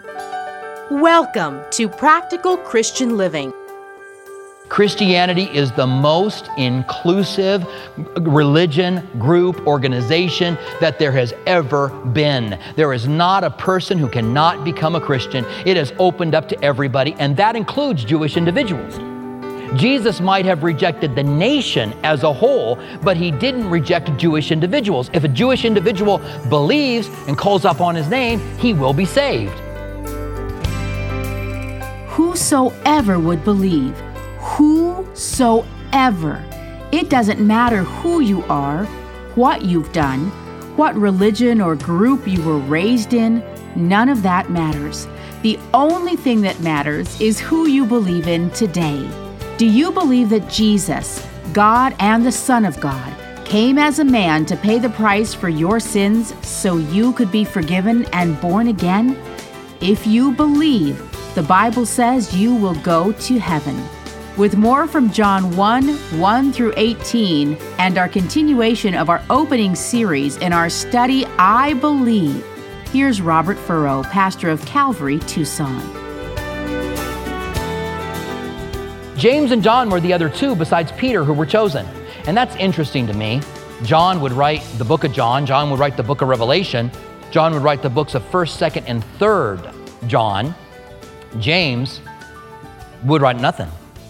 Welcome to Practical Christian Living. Christianity is the most inclusive religion, group, organization that there has ever been. There is not a person who cannot become a Christian. It has opened up to everybody, and that includes Jewish individuals. Jesus might have rejected the nation as a whole, but he didn't reject Jewish individuals. If a Jewish individual believes and calls upon his name, he will be saved. Whosoever would believe. Whosoever. It doesn't matter who you are, what you've done, what religion or group you were raised in. None of that matters. The only thing that matters is who you believe in today. Do you believe that Jesus, God and the Son of God, came as a man to pay the price for your sins so you could be forgiven and born again? If you believe, the Bible says you will go to heaven. With more from John 1 through 18, and our continuation of our opening series in our study, I Believe, here's Robert Furrow, pastor of Calvary, Tucson. James and John were the other two besides Peter who were chosen. And that's interesting to me. John would write the book of John. John would write the book of Revelation. John would write the books of 1st, 2nd, and 3rd John. James would write nothing.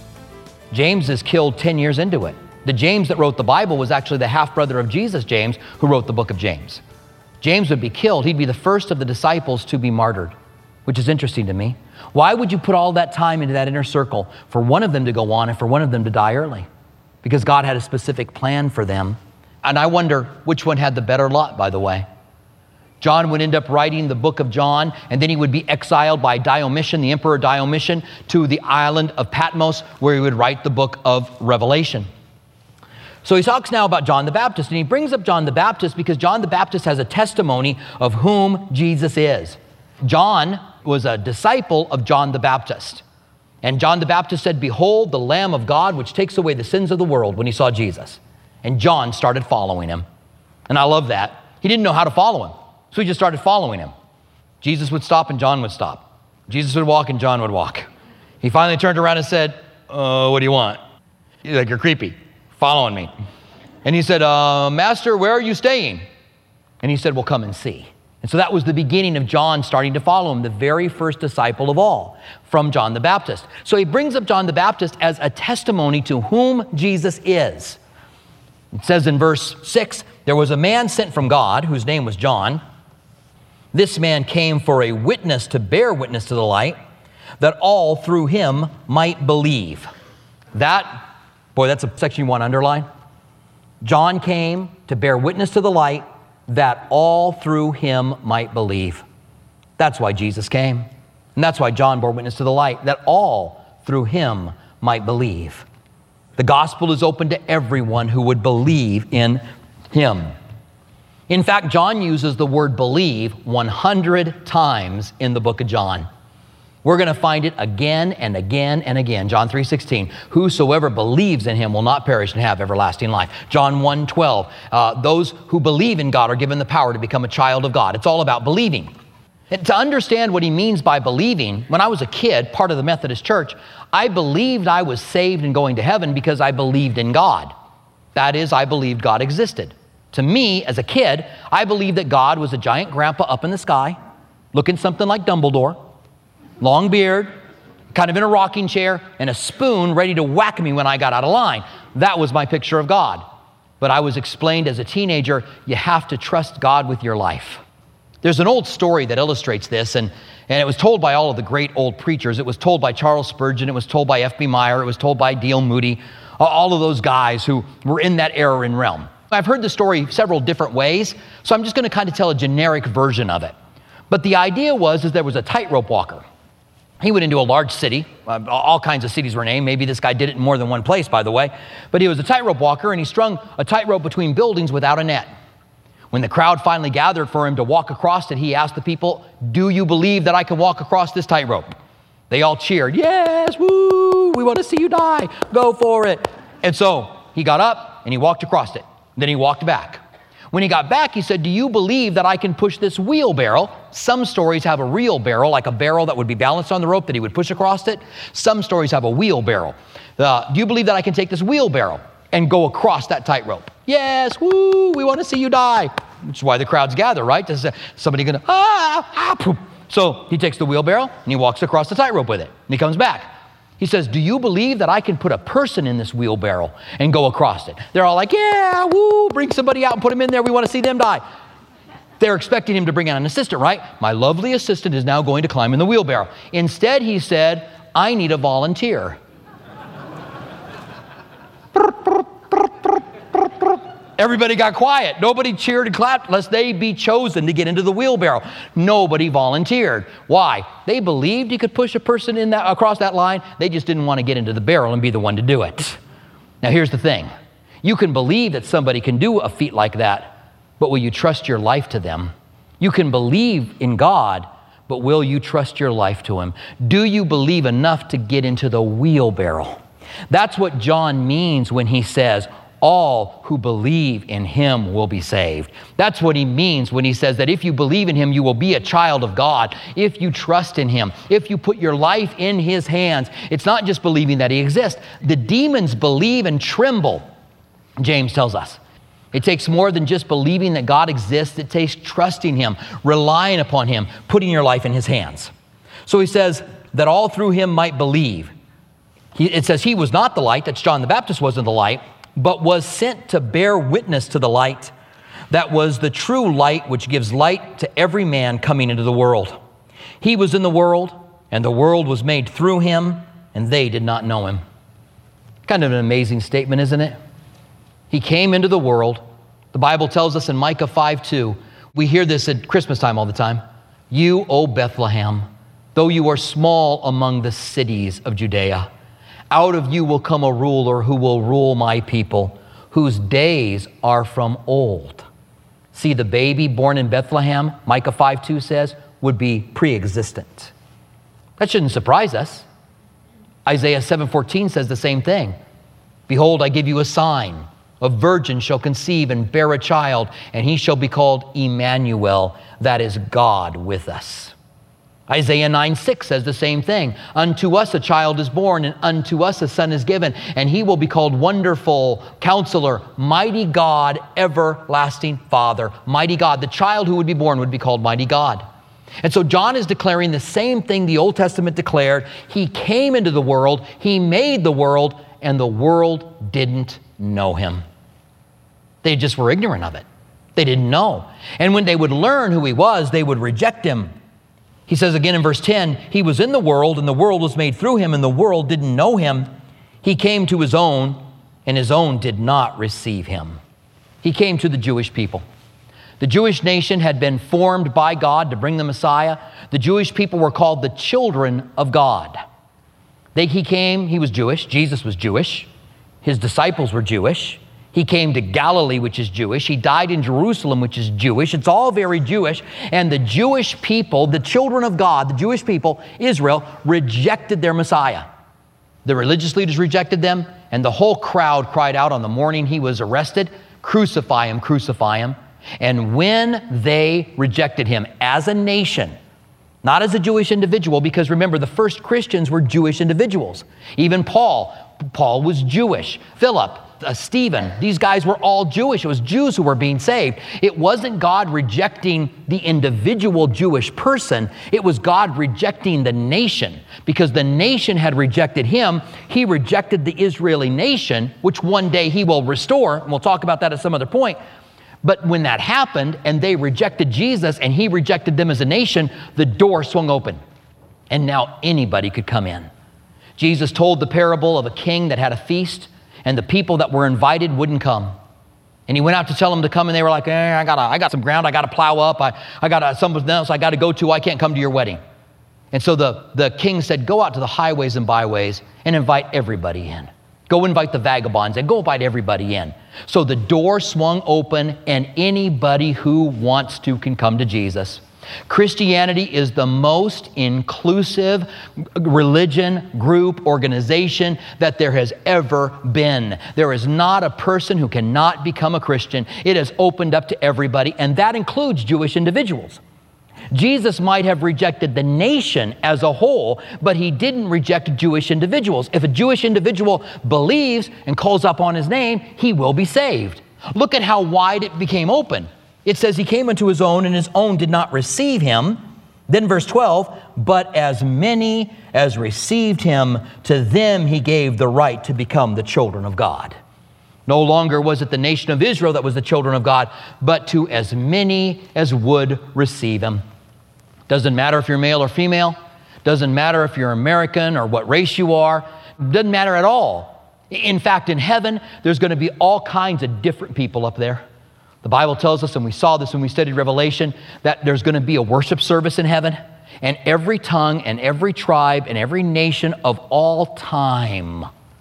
James is killed 10 years into it. The James that wrote the Bible was actually the half-brother of Jesus, James, who wrote the book of James. James would be killed. He'd be the first of the disciples to be martyred, which is interesting to me. Why would you put all that time into that inner circle for one of them to go on and for one of them to die early? Because God had a specific plan for them. And I wonder which one had the better lot, by the way. John would end up writing the book of John, and then he would be exiled by Diocletian, the Emperor Diocletian, to the island of Patmos, where he would write the book of Revelation. So he talks now about John the Baptist, and he brings up John the Baptist because John the Baptist has a testimony of whom Jesus is. John was a disciple of John the Baptist. And John the Baptist said, "Behold, the Lamb of God, which takes away the sins of the world," when he saw Jesus. And John started following him. And I love that. He didn't know how to follow him. So he just started following him. Jesus would stop and John would stop. Jesus would walk and John would walk. He finally turned around and said, "What do you want?" He's like, "You're creepy, following me." And he said, "Master, where are you staying?" And he said, "Well, come and see." And so that was the beginning of John starting to follow him, the very first disciple of all, from John the Baptist. So he brings up John the Baptist as a testimony to whom Jesus is. It says in verse 6, "There was a man sent from God, whose name was John. This man came for a witness to bear witness to the light, that all through him might believe." That's a section you want to underline. John came to bear witness to the light, that all through him might believe. That's why Jesus came. And that's why John bore witness to the light, that all through him might believe. The gospel is open to everyone who would believe in him. In fact, John uses the word believe 100 times in the book of John. We're going to find it again and again and again. John 3:16, "Whosoever believes in him will not perish and have everlasting life." John 1:12, "Those who believe in God are given the power to become a child of God." It's all about believing. And to understand what he means by believing, when I was a kid, part of the Methodist Church, I believed I was saved and going to heaven because I believed in God. That is, I believed God existed. To me, as a kid, I believed that God was a giant grandpa up in the sky, looking something like Dumbledore, long beard, kind of in a rocking chair, and a spoon ready to whack me when I got out of line. That was my picture of God. But I was explained as a teenager, you have to trust God with your life. There's an old story that illustrates this, and it was told by all of the great old preachers. It was told by Charles Spurgeon, it was told by F.B. Meyer, it was told by D.L. Moody, all of those guys who were in that era and realm. I've heard the story several different ways, so I'm just going to kind of tell a generic version of it. But the idea was there was a tightrope walker. He went into a large city. All kinds of cities were named. Maybe this guy did it in more than one place, by the way. But he was a tightrope walker, and he strung a tightrope between buildings without a net. When the crowd finally gathered for him to walk across it, he asked the people, "Do you believe that I can walk across this tightrope?" They all cheered, "Yes, woo, we want to see you die. Go for it." And so he got up and he walked across it. Then he walked back. When he got back, he said, do you believe that I can push this wheelbarrow? Some stories have a real barrel, like a barrel that would be balanced on the rope that he would push across it. Some stories have a wheelbarrow. Do you believe that I can take this wheelbarrow and go across that tightrope? Yes, woo, we want to see you die. Which is why the crowds gather, right? Somebody going to, poop. So he takes the wheelbarrow and he walks across the tightrope with it. And he comes back. He says, do you believe that I can put a person in this wheelbarrow and go across it? They're all like, yeah, woo, bring somebody out and put him in there. We want to see them die. They're expecting him to bring out an assistant, right? My lovely assistant is now going to climb in the wheelbarrow. Instead, he said, I need a volunteer. Everybody got quiet. Nobody cheered and clapped lest they be chosen to get into the wheelbarrow. Nobody volunteered. Why? They believed he could push a person across that line. They just didn't want to get into the barrel and be the one to do it. Now here's the thing. You can believe that somebody can do a feat like that, but will you trust your life to them? You can believe in God, but will you trust your life to him? Do you believe enough to get into the wheelbarrow? That's what John means when he says, all who believe in him will be saved. That's what he means when he says that if you believe in him, you will be a child of God. If you trust in him, if you put your life in his hands, it's not just believing that he exists. The demons believe and tremble, James tells us. It takes more than just believing that God exists. It takes trusting him, relying upon him, putting your life in his hands. So he says that all through him might believe. It says he was not the light, that's John the Baptist wasn't the light, but was sent to bear witness to the light. That was the true light which gives light to every man coming into the world. He was in the world, and the world was made through him, and they did not know him. Kind of an amazing statement, isn't it? He came into the world. The Bible tells us in Micah 5:2, we hear this at Christmas time all the time. You, O Bethlehem, though you are small among the cities of Judea, out of you will come a ruler who will rule my people, whose days are from old. See, the baby born in Bethlehem, Micah 5:2 says, would be pre-existent. That shouldn't surprise us. Isaiah 7:14 says the same thing. Behold, I give you a sign. A virgin shall conceive and bear a child, and he shall be called Emmanuel, that is God with us. Isaiah 9:6 says the same thing. Unto us a child is born, and unto us a son is given, and he will be called Wonderful, Counselor, Mighty God, Everlasting Father. Mighty God. The child who would be born would be called Mighty God. And so John is declaring the same thing the Old Testament declared. He came into the world, he made the world, and the world didn't know him. They just were ignorant of it. They didn't know. And when they would learn who he was, they would reject him. He says again in verse 10, he was in the world, and the world was made through him, and the world didn't know him. He came to his own, and his own did not receive him. He came to the Jewish people. The Jewish nation had been formed by God to bring the Messiah. The Jewish people were called the children of God. He came, he was Jewish. Jesus was Jewish. His disciples were Jewish. He came to Galilee, which is Jewish. He died in Jerusalem, which is Jewish. It's all very Jewish. And the Jewish people, the children of God, the Jewish people, Israel, rejected their Messiah. The religious leaders rejected them, and the whole crowd cried out on the morning he was arrested, crucify him, crucify him. And when they rejected him as a nation, not as a Jewish individual, because remember, the first Christians were Jewish individuals. Even Paul was Jewish. Philip, Stephen, these guys were all Jewish. It was Jews who were being saved. It wasn't God rejecting the individual Jewish person. It was God rejecting the nation. Because the nation had rejected him, he rejected the Israeli nation, which one day he will restore. And we'll talk about that at some other point. But when that happened and they rejected Jesus and he rejected them as a nation, the door swung open. And now anybody could come in. Jesus told the parable of a king that had a feast, and the people that were invited wouldn't come. And he went out to tell them to come, and they were like, I got some ground I got to plow up. I got something else I got to go to. I can't come to your wedding. And so the king said, go out to the highways and byways and invite everybody in. Go invite the vagabonds and go invite everybody in. So the door swung open, and anybody who wants to can come to Jesus. Christianity is the most inclusive religion, group, organization that there has ever been. There is not a person who cannot become a Christian. It has opened up to everybody, and that includes Jewish individuals. Jesus might have rejected the nation as a whole, but he didn't reject Jewish individuals. If a Jewish individual believes and calls upon his name, he will be saved. Look at how wide it became open. It says he came unto his own, and his own did not receive him. Then verse 12, but as many as received him, to them he gave the right to become the children of God. No longer was it the nation of Israel that was the children of God, but to as many as would receive him. Doesn't matter if you're male or female. Doesn't matter if you're American or what race you are. Doesn't matter at all. In fact, in heaven, there's going to be all kinds of different people up there. The Bible tells us, and we saw this when we studied Revelation, that there's going to be a worship service in heaven, and every tongue and every tribe and every nation of all time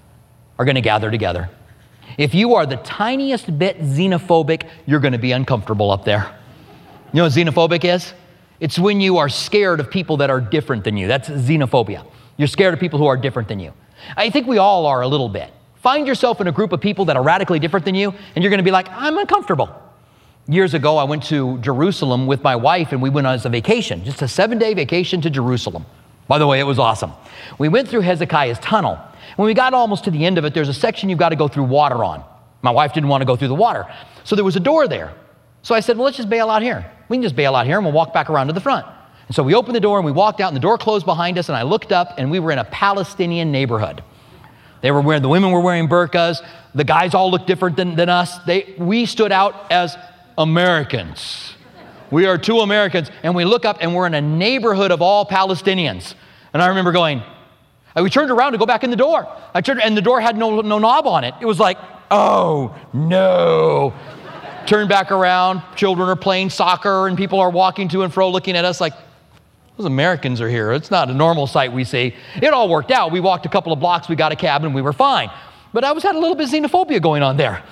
are going to gather together. If you are the tiniest bit xenophobic, you're going to be uncomfortable up there. You know what xenophobic is? It's when you are scared of people that are different than you. That's xenophobia. You're scared of people who are different than you. I think we all are a little bit. Find yourself in a group of people that are radically different than you, and you're going to be like, I'm uncomfortable. Years ago, I went to Jerusalem with my wife, and we went on a vacation, just a 7-day vacation to Jerusalem. By the way, it was awesome. We went through Hezekiah's tunnel. When we got almost to the end of it, there's a section you've got to go through water on. My wife didn't want to go through the water. So there was a door there. So I said, well, let's just bail out here. We can just bail out here and we'll walk back around to the front. And so we opened the door and we walked out and the door closed behind us, and I looked up and we were in a Palestinian neighborhood. The women were wearing burqas. The guys all looked different than us. We stood out as Americans. We are two Americans. And we look up and we're in a neighborhood of all Palestinians. And I remember going, we turned around to go back in the door. And the door had no knob on it. It was like, oh no. Turned back around, children are playing soccer and people are walking to and fro looking at us like, those Americans are here. It's not a normal sight we see. It all worked out. We walked a couple of blocks, we got a cab, and we were fine. But I had a little bit of xenophobia going on there.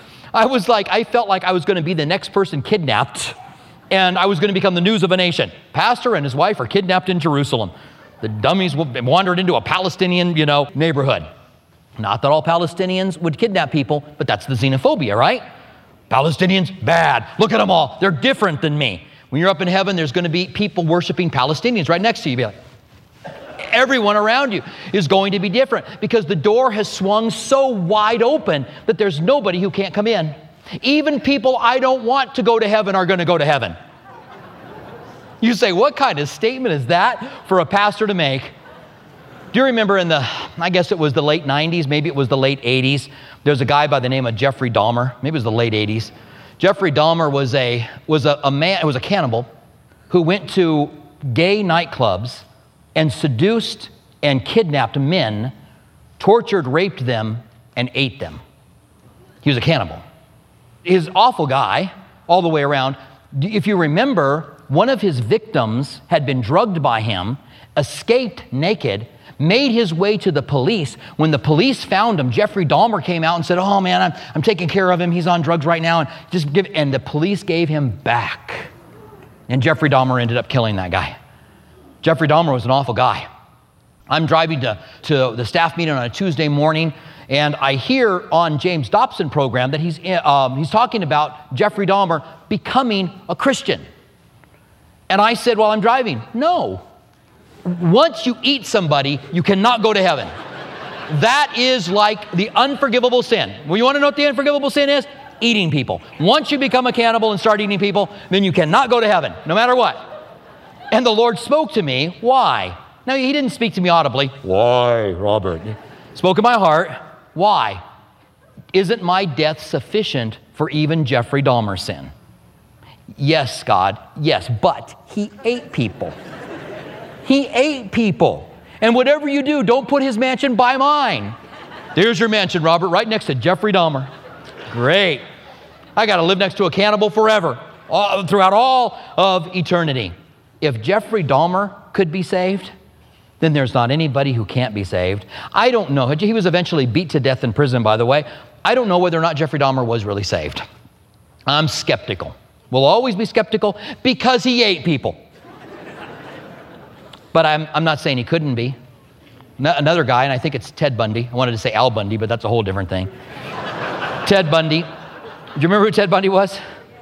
I felt like I was going to be the next person kidnapped, and I was going to become the news of a nation. Pastor and his wife are kidnapped in Jerusalem. The dummies wandered into a Palestinian, neighborhood. Not that all Palestinians would kidnap people, but that's the xenophobia, right? Palestinians, bad. Look at them all. They're different than me. When you're up in heaven, there's going to be people worshiping Palestinians right next to you. You'll be like, everyone around you is going to be different because the door has swung so wide open that there's nobody who can't come in. Even people I don't want to go to heaven are going to go to heaven. You say, what kind of statement is that for a pastor to make? Do you remember I guess it was the late 90s, maybe it was the late 80s, there's a guy by the name of Jeffrey Dahmer, maybe it was the late 80s. Jeffrey Dahmer was a cannibal who went to gay nightclubs and seduced and kidnapped men, tortured, raped them, and ate them. He was a cannibal. He's an awful guy all the way around. If you remember, one of his victims had been drugged by him, escaped naked, made his way to the police. When the police found him, Jeffrey Dahmer came out and said, oh man, I'm taking care of him. He's on drugs right now. And the police gave him back. And Jeffrey Dahmer ended up killing that guy. Jeffrey Dahmer was an awful guy. I'm driving to the staff meeting on a Tuesday morning, and I hear on James Dobson program that he's talking about Jeffrey Dahmer becoming a Christian. And I said, while I'm driving, no. Once you eat somebody, you cannot go to heaven. That is like the unforgivable sin. Well, you want to know what the unforgivable sin is? Eating people. Once you become a cannibal and start eating people, then you cannot go to heaven, no matter what. And the Lord spoke to me. Why? Now, he didn't speak to me audibly. Why, Robert? Spoke in my heart. Why? Isn't my death sufficient for even Jeffrey Dahmer's sin? Yes, God. Yes, but he ate people. He ate people. And whatever you do, don't put his mansion by mine. There's your mansion, Robert, right next to Jeffrey Dahmer. Great. I got to live next to a cannibal forever, throughout all of eternity. If Jeffrey Dahmer could be saved, then there's not anybody who can't be saved. I don't know. He was eventually beat to death in prison, by the way. I don't know whether or not Jeffrey Dahmer was really saved. I'm skeptical. Will always be skeptical because he ate people. But I'm not saying he couldn't be. Another guy, and I think it's Ted Bundy. I wanted to say Al Bundy, but that's a whole different thing. Ted Bundy. Do you remember who Ted Bundy was?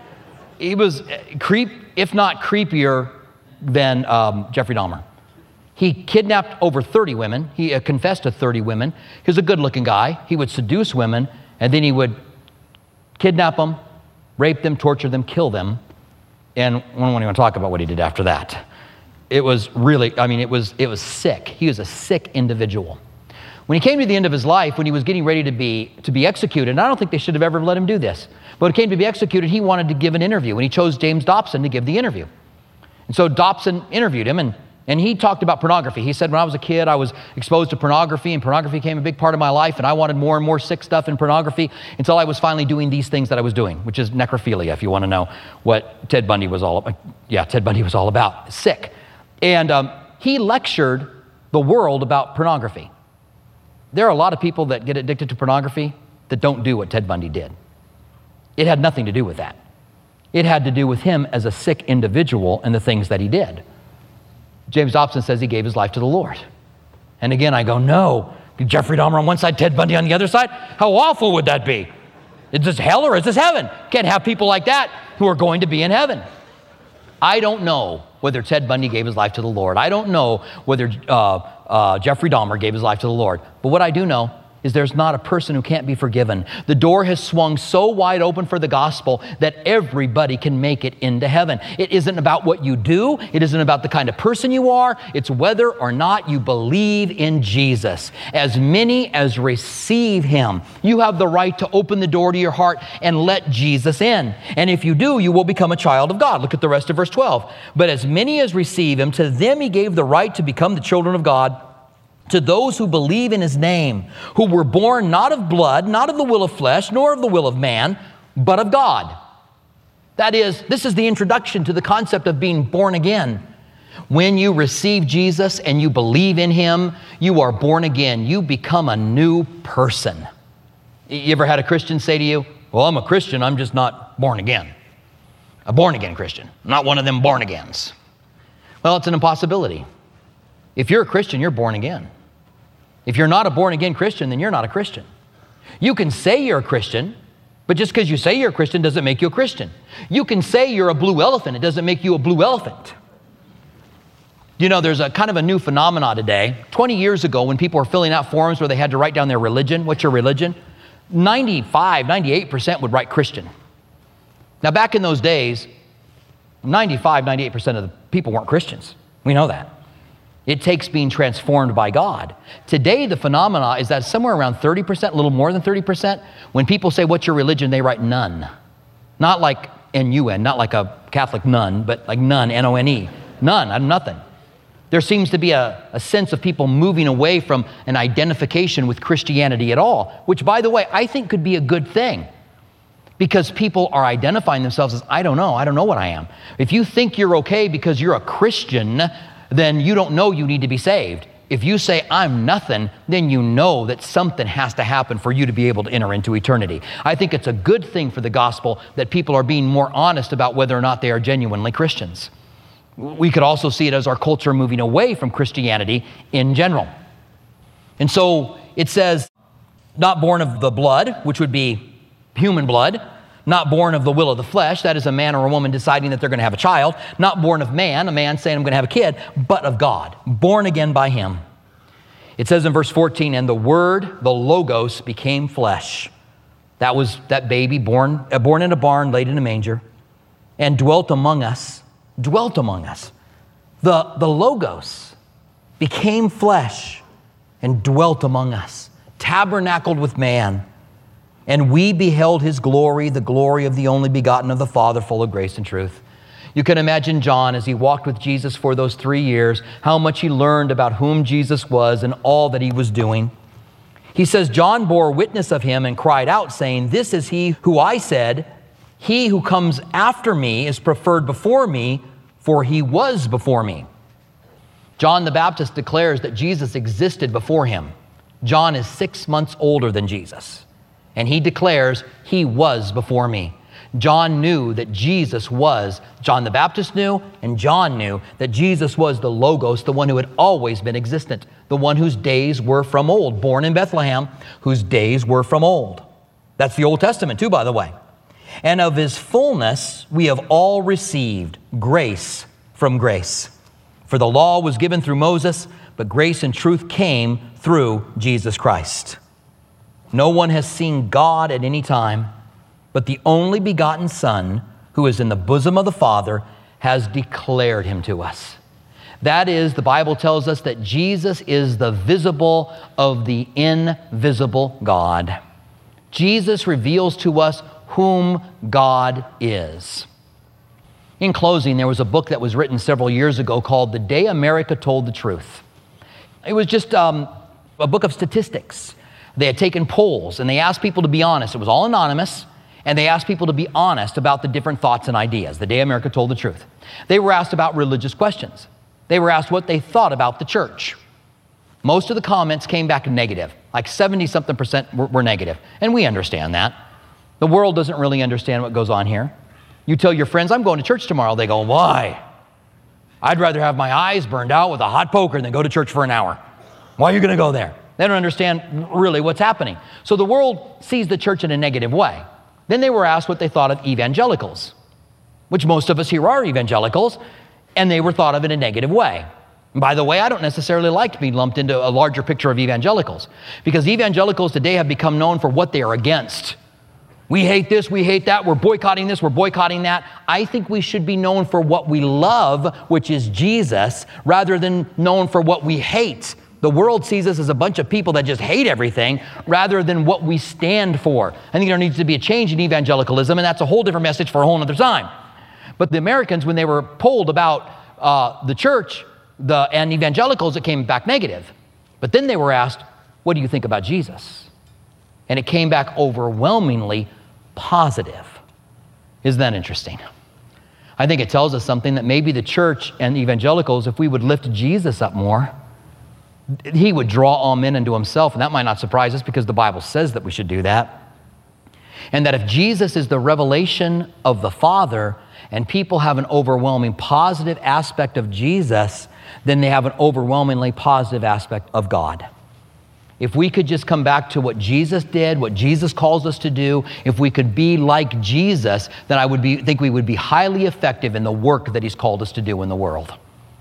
He was if not creepier than Jeffrey Dahmer. He kidnapped over 30 women. He confessed to 30 women. He was a good-looking guy. He would seduce women, and then he would kidnap them, rape them, torture them, kill them. And I don't even talk about what he did after that. It was really, it was sick. He was a sick individual. When he came to the end of his life, when he was getting ready to be executed, and I don't think they should have ever let him do this, but when he came to be executed, he wanted to give an interview, and he chose James Dobson to give the interview. And so Dobson interviewed him, and he talked about pornography. He said, when I was a kid, I was exposed to pornography, and pornography became a big part of my life, and I wanted more and more sick stuff in pornography until I was finally doing these things that I was doing, which is necrophilia, if you want to know what Ted Bundy was all about. Yeah, Ted Bundy was all about. Sick. And he lectured the world about pornography. There are a lot of people that get addicted to pornography that don't do what Ted Bundy did. It had nothing to do with that. It had to do with him as a sick individual and the things that he did. James Dobson says he gave his life to the Lord. And again, I go, no. Jeffrey Dahmer on one side, Ted Bundy on the other side? How awful would that be? Is this hell or is this heaven? Can't have people like that who are going to be in heaven. I don't know whether Ted Bundy gave his life to the Lord. I don't know whether Jeffrey Dahmer gave his life to the Lord. But what I do know is there's not a person who can't be forgiven. The door has swung so wide open for the gospel that everybody can make it into heaven. It isn't about what you do. It isn't about the kind of person you are. It's whether or not you believe in Jesus. As many as receive him, you have the right to open the door to your heart and let Jesus in. And if you do, you will become a child of God. Look at the rest of verse 12. But as many as receive him, to them he gave the right to become the children of God, to those who believe in his name, who were born not of blood, not of the will of flesh, nor of the will of man, but of God. That is, this is the introduction to the concept of being born again. When you receive Jesus and you believe in him, you are born again. You become a new person. You ever had a Christian say to you, well, I'm a Christian, I'm just not born again. A born again Christian, not one of them born agains. Well, it's an impossibility. If you're a Christian, you're born again. If you're not a born-again Christian, then you're not a Christian. You can say you're a Christian, but just because you say you're a Christian doesn't make you a Christian. You can say you're a blue elephant. It doesn't make you a blue elephant. You know, there's a kind of a new phenomenon today. 20 years ago, when people were filling out forms where they had to write down their religion, what's your religion? 98% would write Christian. Now, back in those days, 98% of the people weren't Christians. We know that. It takes being transformed by God. Today, the phenomena is that somewhere around 30%, a little more than 30%, when people say, what's your religion, they write none. Not like N-U-N, not like a Catholic nun, but like none, N-O-N-E. None, I'm nothing. There seems to be a sense of people moving away from an identification with Christianity at all, which, by the way, I think could be a good thing. Because people are identifying themselves as, I don't know what I am. If you think you're okay because you're a Christian, then you don't know you need to be saved. If you say, I'm nothing, then you know that something has to happen for you to be able to enter into eternity. I think it's a good thing for the gospel that people are being more honest about whether or not they are genuinely Christians. We could also see it as our culture moving away from Christianity in general. And so it says, not born of the blood, which would be human blood, not born of the will of the flesh, that is a man or a woman deciding that they're going to have a child, not born of man, a man saying I'm going to have a kid, but of God, born again by him. It says in verse 14, and the Word, the Logos, became flesh. That was that baby born in a barn, laid in a manger, and dwelt among us. The Logos became flesh and dwelt among us, tabernacled with man. And we beheld his glory, the glory of the only begotten of the Father, full of grace and truth. You can imagine John as he walked with Jesus for those 3 years, how much he learned about whom Jesus was and all that he was doing. He says, John bore witness of him and cried out, saying, this is he who I said, he who comes after me is preferred before me, for he was before me. John the Baptist declares that Jesus existed before him. John is 6 months older than Jesus. And he declares, he was before me. John knew that John the Baptist knew, and John knew that Jesus was the Logos, the one who had always been existent, the one whose days were from old, born in Bethlehem, whose days were from old. That's the Old Testament too, by the way. And of his fullness we have all received grace from grace. For the law was given through Moses, but grace and truth came through Jesus Christ. No one has seen God at any time, but the only begotten Son, who is in the bosom of the Father, has declared him to us. That is, the Bible tells us that Jesus is the visible of the invisible God. Jesus reveals to us whom God is. In closing, there was a book that was written several years ago called The Day America Told the Truth. It was just a book of statistics. They had taken polls and they asked people to be honest. It was all anonymous, and they asked people to be honest about the different thoughts and ideas. The Day America Told the Truth. They were asked about religious questions. They were asked what they thought about the church. Most of the comments came back negative, like 70-something% were negative, and we understand that. The world doesn't really understand what goes on here. You tell your friends, I'm going to church tomorrow. They go, why? I'd rather have my eyes burned out with a hot poker than go to church for an hour. Why are you going to go there? They don't understand really what's happening. So the world sees the church in a negative way. Then they were asked what they thought of evangelicals, which most of us here are evangelicals, and they were thought of in a negative way. And by the way, I don't necessarily like to be lumped into a larger picture of evangelicals, because evangelicals today have become known for what they are against. We hate this, we hate that, we're boycotting this, we're boycotting that. I think we should be known for what we love, which is Jesus, rather than known for what we hate. The world sees us as a bunch of people that just hate everything rather than what we stand for. I think there needs to be a change in evangelicalism, and that's a whole different message for a whole other time. But the Americans, when they were polled about the church and evangelicals, it came back negative. But then they were asked, what do you think about Jesus? And it came back overwhelmingly positive. Isn't that interesting? I think it tells us something, that maybe the church and evangelicals, if we would lift Jesus up more, he would draw all men into himself. And that might not surprise us, because the Bible says that we should do that. And that if Jesus is the revelation of the Father and people have an overwhelming positive aspect of Jesus, then they have an overwhelmingly positive aspect of God. If we could just come back to what Jesus did, what Jesus calls us to do, if we could be like Jesus, then I think we would be highly effective in the work that he's called us to do in the world.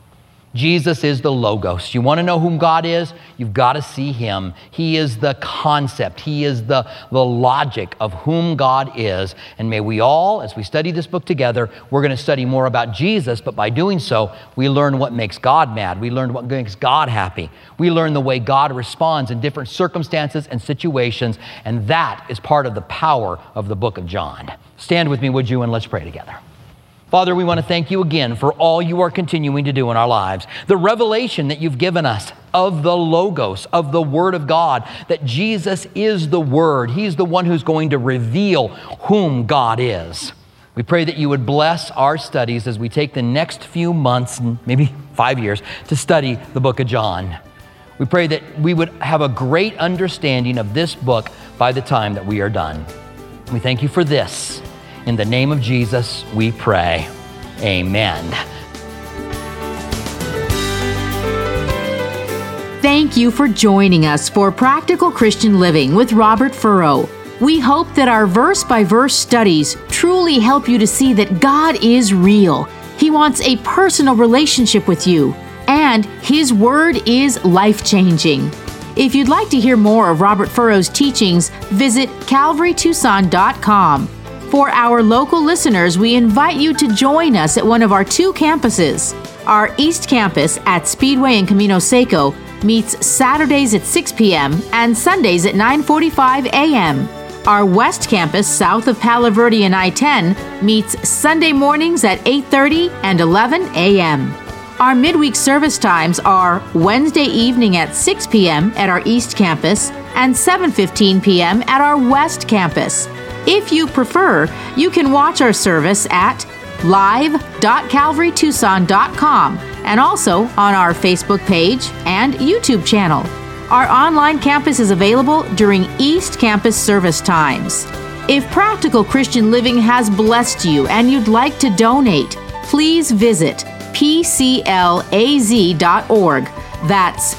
Jesus is the Logos. You want to know whom God is? You've got to see him. He is the concept. He is the logic of whom God is. And may we all, as we study this book together, we're going to study more about Jesus, but by doing so, we learn what makes God mad. We learn what makes God happy. We learn the way God responds in different circumstances and situations, and that is part of the power of the book of John. Stand with me, would you, and let's pray together. Father, we want to thank you again for all you are continuing to do in our lives. The revelation that you've given us of the Logos, of the Word of God, that Jesus is the Word. He's the one who's going to reveal whom God is. We pray that you would bless our studies as we take the next few months, and maybe 5 years, to study the book of John. We pray that we would have a great understanding of this book by the time that we are done. We thank you for this. In the name of Jesus, we pray. Amen. Thank you for joining us for Practical Christian Living with Robert Furrow. We hope that our verse-by-verse studies truly help you to see that God is real. He wants a personal relationship with you, and His Word is life-changing. If you'd like to hear more of Robert Furrow's teachings, visit CalvaryTucson.com. For our local listeners, we invite you to join us at one of our 2 campuses. Our East Campus at Speedway in Camino Seco meets Saturdays at 6 p.m. and Sundays at 9:45 a.m. Our West Campus south of Palo Verde and I-10 meets Sunday mornings at 8:30 and 11 a.m. Our midweek service times are Wednesday evening at 6 p.m. at our East Campus and 7:15 p.m. at our West Campus. If you prefer, you can watch our service at live.calvarytucson.com and also on our Facebook page and YouTube channel. Our online campus is available during East Campus service times. If Practical Christian Living has blessed you and you'd like to donate, please visit pclaz.org. That's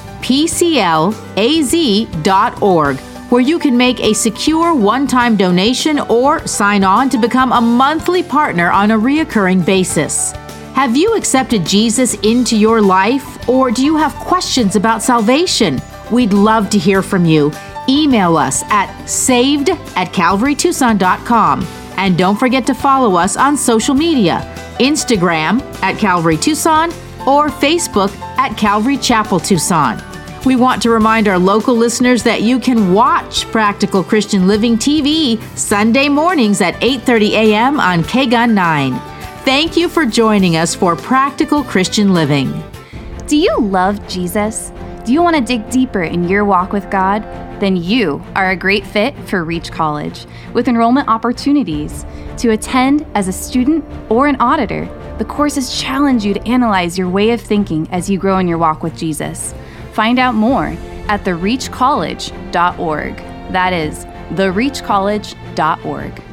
pclaz.org, where you can make a secure one-time donation or sign on to become a monthly partner on a reoccurring basis. Have you accepted Jesus into your life, or do you have questions about salvation? We'd love to hear from you. Email us at saved@calvarytucson.com. And don't forget to follow us on social media, Instagram at Calvary Tucson or Facebook at Calvary Chapel Tucson. We want to remind our local listeners that you can watch Practical Christian Living TV Sunday mornings at 8:30 a.m. on KGUN 9. Thank you for joining us for Practical Christian Living. Do you love Jesus? Do you want to dig deeper in your walk with God? Then you are a great fit for Reach College, with enrollment opportunities. To attend as a student or an auditor, the courses challenge you to analyze your way of thinking as you grow in your walk with Jesus. Find out more at thereachcollege.org. That is, thereachcollege.org.